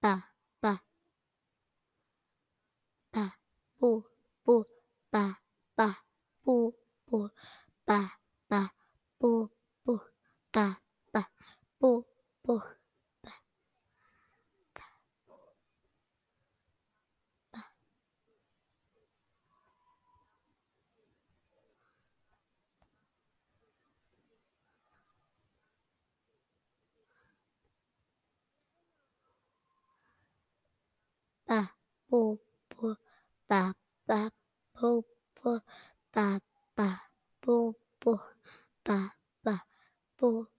pa, pa, pa, pu, pu, pa, pa, pu, pu, pa, pa, pu, pu, pa, pa, pu, pu, pa, pa, pa, pu, pu, pa, pa, pu, pu, pa, pa, pu, pu, pa, pa, pu,